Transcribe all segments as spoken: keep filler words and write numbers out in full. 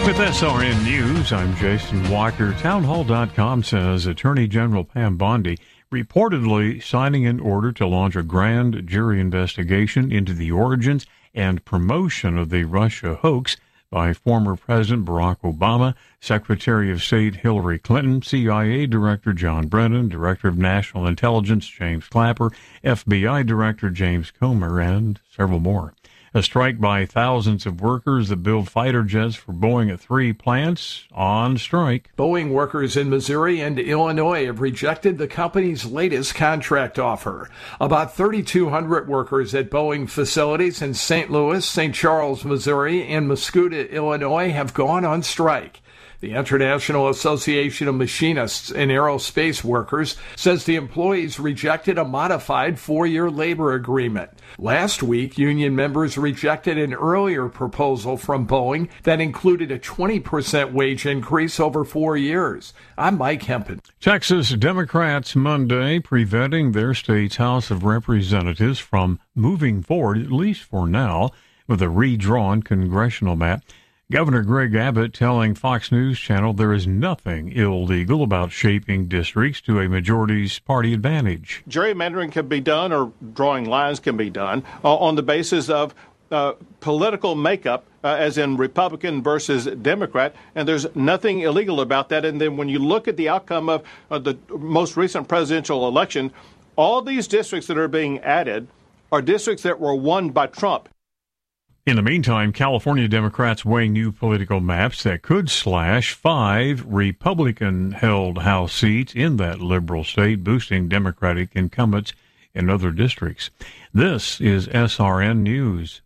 With S R N News, I'm Jason Walker. Townhall dot com says Attorney General Pam Bondi reportedly signing an order to launch a grand jury investigation into the origins and promotion of the Russia hoax by former President Barack Obama, Secretary of State Hillary Clinton, C I A Director John Brennan, Director of National Intelligence James Clapper, F B I Director James Comer, and several more. A strike by thousands of workers that build fighter jets for Boeing at three plants on strike. Boeing workers in Missouri and Illinois have rejected the company's latest contract offer. About thirty-two hundred workers at Boeing facilities in Saint Louis, Saint Charles, Missouri, and Muscoda, Illinois have gone on strike. The International Association of Machinists and Aerospace Workers says the employees rejected a modified four-year labor agreement. Last week, union members rejected an earlier proposal from Boeing that included a twenty percent wage increase over four years. I'm Mike Hempen. Texas Democrats Monday preventing their state's House of Representatives from moving forward, at least for now, with a redrawn congressional map. Governor Greg Abbott telling Fox News Channel there is nothing illegal about shaping districts to a majority's party advantage. Gerrymandering can be done, or drawing lines can be done, uh, on the basis of uh, political makeup, uh, as in Republican versus Democrat, and there's nothing illegal about that. And then when you look at the outcome of uh, the most recent presidential election, all these districts that are being added are districts that were won by Trump. In the meantime, California Democrats weighing new political maps that could slash five Republican-held House seats in that liberal state, boosting Democratic incumbents in other districts. This is S R N News.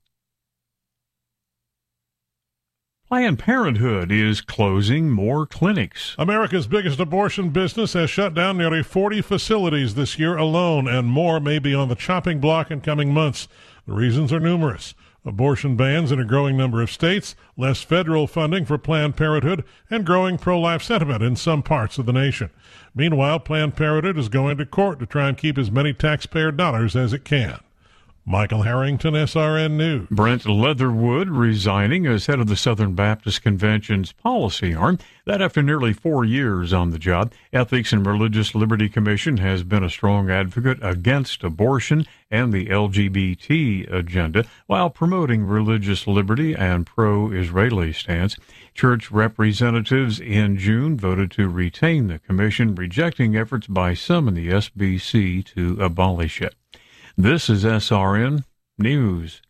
Planned Parenthood is closing more clinics. America's biggest abortion business has shut down nearly forty facilities this year alone, and more may be on the chopping block in coming months. The reasons are numerous. Abortion bans in a growing number of states, less federal funding for Planned Parenthood, and growing pro-life sentiment in some parts of the nation. Meanwhile, Planned Parenthood is going to court to try and keep as many taxpayer dollars as it can. Michael Harrington, S R N News. Brent Leatherwood resigning as head of the Southern Baptist Convention's policy arm. That after nearly four years on the job. Ethics and Religious Liberty Commission has been a strong advocate against abortion and the L G B T agenda while promoting religious liberty and pro-Israeli stance. Church representatives in June voted to retain the commission, rejecting efforts by some in the S B C to abolish it. This is S R N News.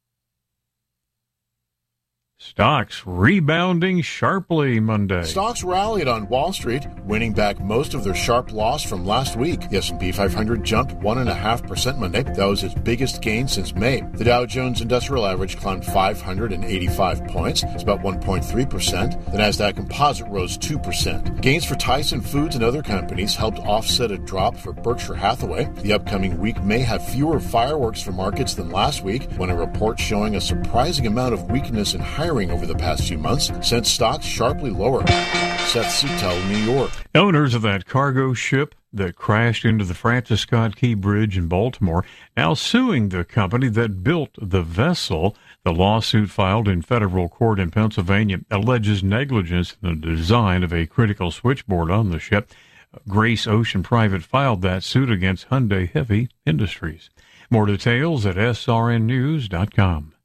Stocks rebounding sharply Monday. Stocks rallied on Wall Street, winning back most of their sharp loss from last week. The S and P five hundred jumped one point five percent Monday. That was its biggest gain since May. The Dow Jones Industrial Average climbed five hundred eighty-five points. It's about one point three percent. The Nasdaq Composite rose two percent. Gains for Tyson Foods and other companies helped offset a drop for Berkshire Hathaway. The upcoming week may have fewer fireworks for markets than last week, when a report showing a surprising amount of weakness in hiring over the past few months sent stocks sharply lower. Seth Sutel, New York. Owners of that cargo ship that crashed into the Francis Scott Key Bridge in Baltimore now suing the company that built the vessel. The lawsuit filed in federal court in Pennsylvania alleges negligence in the design of a critical switchboard on the ship. Grace Ocean Private filed that suit against Hyundai Heavy Industries. More details at S R N news dot com.